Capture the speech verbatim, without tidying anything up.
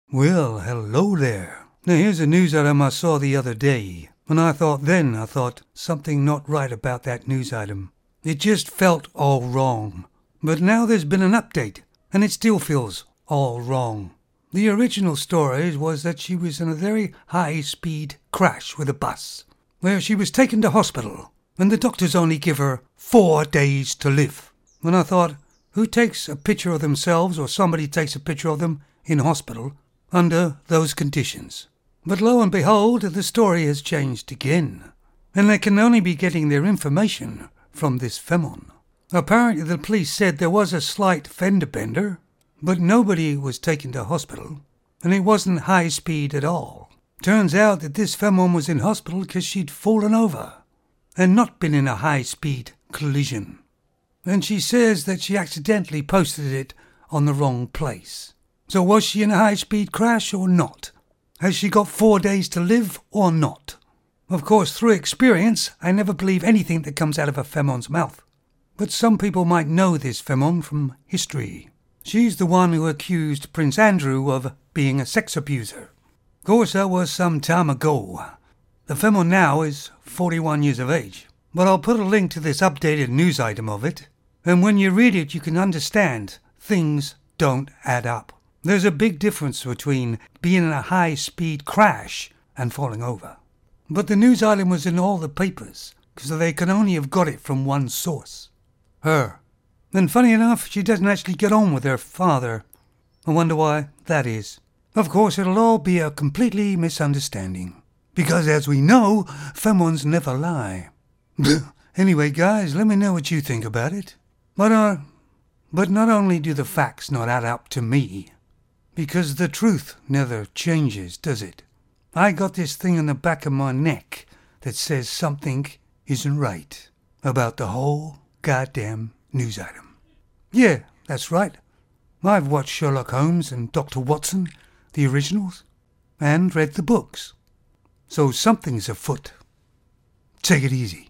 Well, hello there. Now here's a news item I saw the other day. And I thought then, I thought, something not right about that news item. It just felt all wrong. But now there's been an update, and it still feels all wrong. The original story was that she was in a very high-speed crash with a bus, where she was taken to hospital, and the doctors only give her four days to live. And I thought, who takes a picture of themselves or somebody takes a picture of them in hospital under those conditions? But lo and behold, the story has changed again, and they can only be getting their information from this Femon. Apparently the police said there was a slight fender bender, but nobody was taken to hospital, and it wasn't high speed at all. Turns out that this Femon was in hospital because she'd fallen over and not been in a high-speed collision. And she says that she accidentally posted it on the wrong place. So was she in a high-speed crash or not? Has she got four days to live or not? Of course, through experience, I never believe anything that comes out of a Femon's mouth. But some people might know this Femon from history. She's the one who accused Prince Andrew of being a sex abuser. Of course, that was some time ago. The Femon now is forty-one years of age. But I'll put a link to this updated news item of it, and when you read it you can understand things don't add up. There's a big difference between being in a high-speed crash and falling over. But the news item was in all the papers, so they can only have got it from one source. Her. And funny enough, she doesn't actually get on with her father. I wonder why that is. Of course, it'll all be a completely misunderstanding. Because as we know, Femons never lie. Anyway, guys, let me know what you think about it. But, uh, but not only do the facts not add up to me, because the truth never changes, does it? I got this thing on the back of my neck that says something isn't right about the whole goddamn news item. Yeah, that's right. I've watched Sherlock Holmes and Doctor Watson, the originals, and read the books. So something's afoot. Take it easy.